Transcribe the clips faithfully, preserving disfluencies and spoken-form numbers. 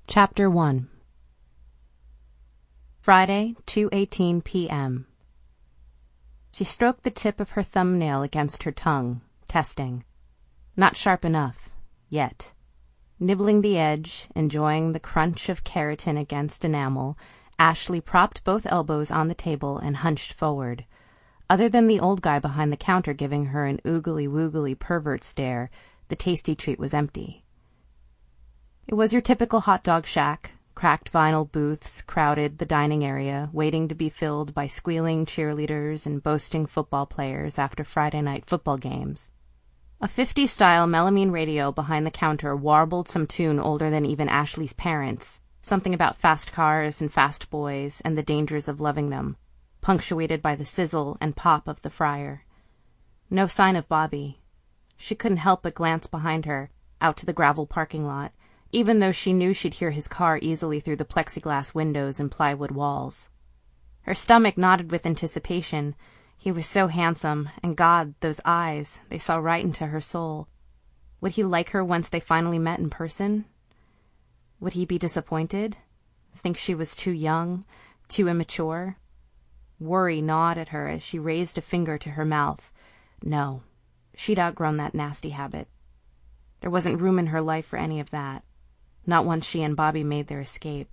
Chapter one. Friday, two eighteen p.m. She stroked the tip of her thumbnail against her tongue, testing. Not sharp enough, yet. Nibbling the edge, enjoying the crunch of keratin against enamel, Ashley propped both elbows on the table and hunched forward. Other than the old guy behind the counter giving her an oogly-woogly pervert stare, the tasty treat was empty. It was your typical hot dog shack. Cracked vinyl booths crowded the dining area, waiting to be filled by squealing cheerleaders and boasting football players after Friday night football games. A fifties-style melamine radio behind the counter warbled some tune older than even Ashley's parents, something about fast cars and fast boys and the dangers of loving them, punctuated by the sizzle and pop of the fryer. No sign of Bobby. She couldn't help but glance behind her, out to the gravel parking lot, even though she knew she'd hear his car easily through the plexiglass windows and plywood walls. Her stomach nodded with anticipation. He was so handsome, and God, those eyes, they saw right into her soul. Would he like her once they finally met in person? Would he be disappointed? Think she was too young, too immature? Worry gnawed at her as she raised a finger to her mouth. No, she'd outgrown that nasty habit. There wasn't room in her life for any of that. Not once she and Bobby made their escape.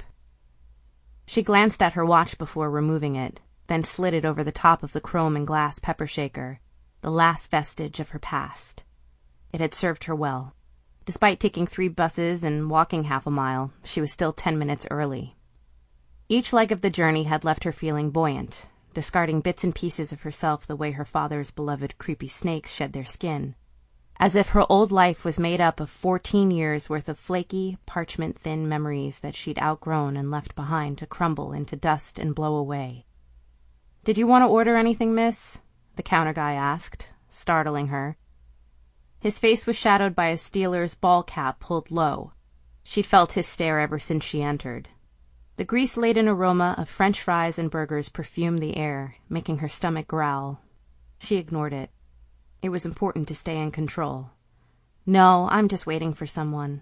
She glanced at her watch before removing it, then slid it over the top of the chrome and glass pepper shaker, the last vestige of her past. It had served her well. Despite taking three buses and walking half a mile, she was still ten minutes early. Each leg of the journey had left her feeling buoyant, discarding bits and pieces of herself the way her father's beloved creepy snakes shed their skin. As if her old life was made up of fourteen years' worth of flaky, parchment-thin memories that she'd outgrown and left behind to crumble into dust and blow away. "Did you want to order anything, miss?" the counter guy asked, startling her. His face was shadowed by a Steelers ball cap pulled low. She'd felt his stare ever since she entered. The grease-laden aroma of French fries and burgers perfumed the air, making her stomach growl. She ignored it. It was important to stay in control. "No, I'm just waiting for someone."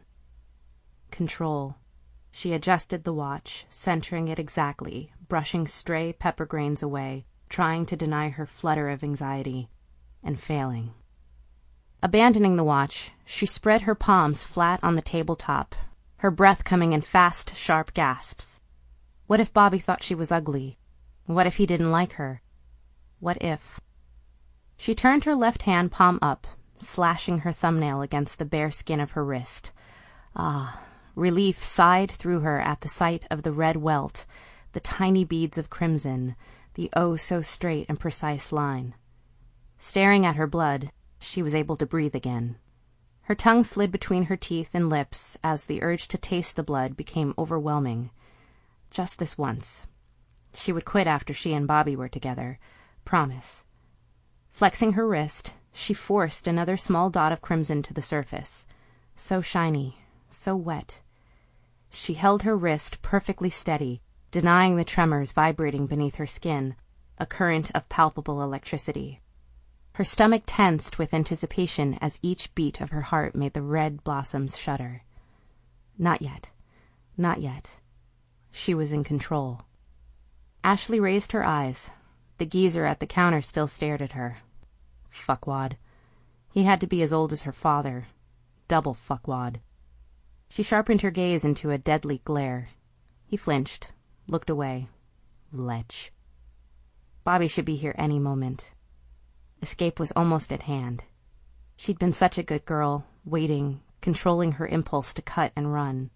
Control. She adjusted the watch, centering it exactly, brushing stray pepper grains away, trying to deny her flutter of anxiety, and failing. Abandoning the watch, she spread her palms flat on the tabletop, her breath coming in fast, sharp gasps. What if Bobby thought she was ugly? What if he didn't like her? What if... She turned her left hand palm up, slashing her thumbnail against the bare skin of her wrist. Ah, relief sighed through her at the sight of the red welt, the tiny beads of crimson, the oh-so-straight and precise line. Staring at her blood, she was able to breathe again. Her tongue slid between her teeth and lips as the urge to taste the blood became overwhelming. Just this once. She would quit after she and Bobby were together. Promise. Flexing her wrist, she forced another small dot of crimson to the surface. So shiny, so wet. She held her wrist perfectly steady, denying the tremors vibrating beneath her skin, a current of palpable electricity. Her stomach tensed with anticipation as each beat of her heart made the red blossoms shudder. Not yet. Not yet. She was in control. Ashley raised her eyes. The geezer at the counter still stared at her. Fuckwad. He had to be as old as her father. Double fuckwad. She sharpened her gaze into a deadly glare. He flinched, looked away. Lech. Bobby should be here any moment. Escape was almost at hand. She'd been such a good girl, waiting, controlling her impulse to cut and run.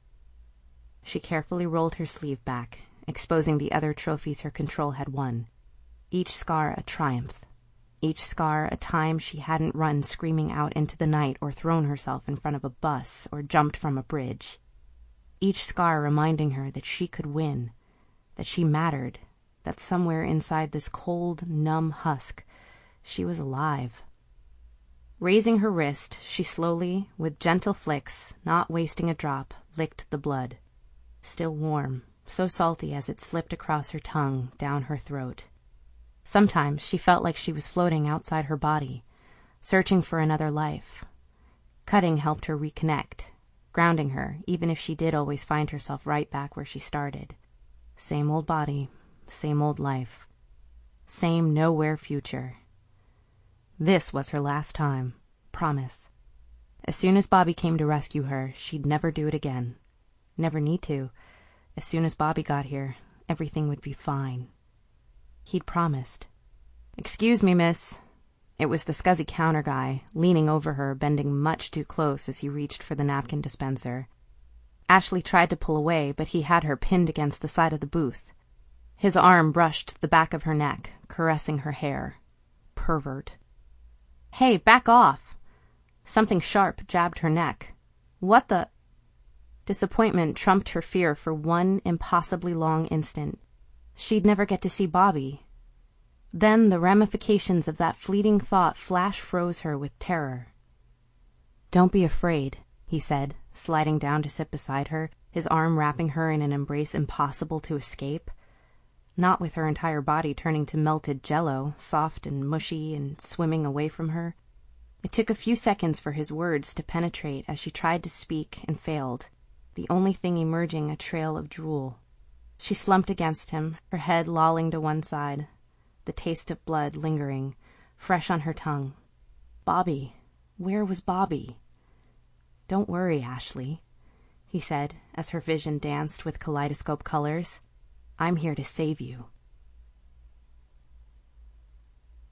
She carefully rolled her sleeve back, exposing the other trophies her control had won. Each scar a triumph. Each scar a time she hadn't run screaming out into the night or thrown herself in front of a bus or jumped from a bridge. Each scar reminding her that she could win, that she mattered, that somewhere inside this cold, numb husk, she was alive. Raising her wrist, she slowly, with gentle flicks, not wasting a drop, licked the blood. Still warm, so salty as it slipped across her tongue, down her throat. Sometimes she felt like she was floating outside her body, searching for another life. Cutting helped her reconnect, grounding her, even if she did always find herself right back where she started. Same old body, same old life, same nowhere future. This was her last time, promise. As soon as Bobby came to rescue her, she'd never do it again. Never need to. As soon as Bobby got here, everything would be fine. He'd promised. "Excuse me, miss." It was the scuzzy counter guy, leaning over her, bending much too close as he reached for the napkin dispenser. Ashley tried to pull away, but he had her pinned against the side of the booth. His arm brushed the back of her neck, caressing her hair. Pervert. "Hey, back off!" Something sharp jabbed her neck. "What the—" Disappointment trumped her fear for one impossibly long instant. She'd never get to see Bobby. Then the ramifications of that fleeting thought flash-froze her with terror. "Don't be afraid," he said, sliding down to sit beside her, his arm wrapping her in an embrace impossible to escape. Not with her entire body turning to melted jello, soft and mushy and swimming away from her. It took a few seconds for his words to penetrate as she tried to speak and failed, the only thing emerging a trail of drool. She slumped against him, her head lolling to one side, the taste of blood lingering, fresh on her tongue. Bobby. Where was Bobby? "Don't worry, Ashley," he said as her vision danced with kaleidoscope colors. "I'm here to save you."